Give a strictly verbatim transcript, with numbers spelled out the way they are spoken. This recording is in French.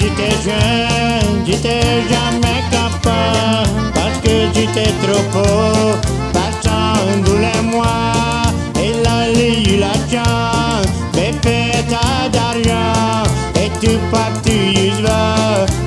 j'étais jeune, j'étais jamais capable, parce que j'étais trop pauvre, personne voulait moi, et là j'ai eu la chance, mais fait d'argent, et tu parti, je vais.